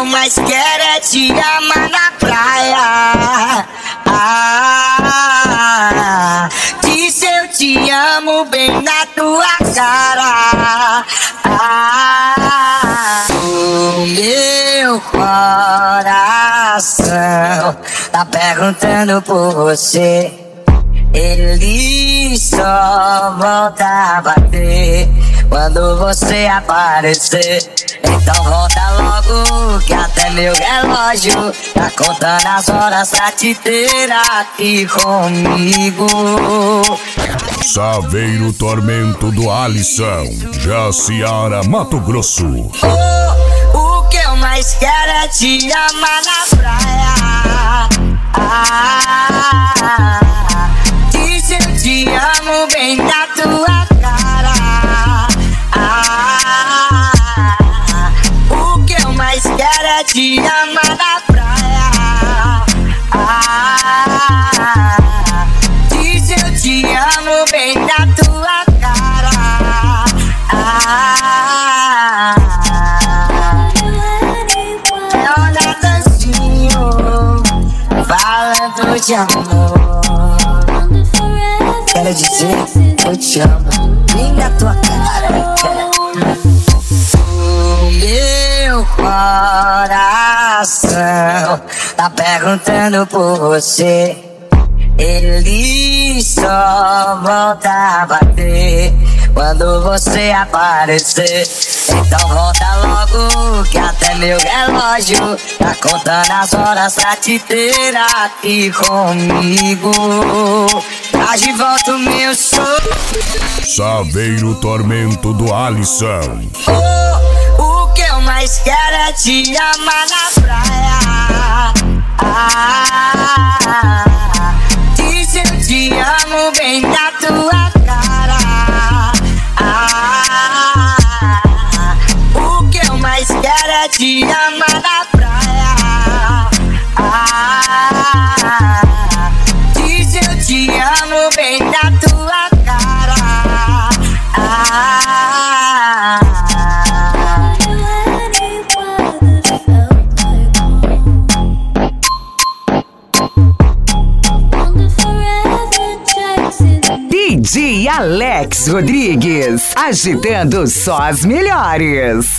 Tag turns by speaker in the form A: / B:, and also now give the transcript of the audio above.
A: eu mais quero é te amar na praia. Disse eu te amo bem na tua cara. O meu coração tá perguntando por você. Ele só volta a bater quando você aparecer. Então volta logo que até meu relógio tá contando as horas pra te ter aqui comigo.
B: Saveiro Tormento do Alisson, Jaciara, Mato Grosso.
A: O que eu mais quero é te amar na praia. Diz eu te amo bem na tua cara. O que eu mais quero é te amar na praia. Diz eu te amo bem na tua cara. É hora dancinho, falando de amor. Quero dizer, eu te amo bem na tua cara. O meu coração tá perguntando por você. Ele só volta a bater quando você aparecer. Então volta logo que até meu relógio tá contando as horas pra te ter aqui comigo. Traz de volta o meu sonho.
B: Saveiro Tormento do Alisson.
A: O que eu mais quero é te amar na praia. Diz eu te amo bem na tua cara. O que eu mais quero é te amar na praia. Diz eu te amo bem na tua cara.
C: DJ Alex Rodrigues, agitando só as melhores.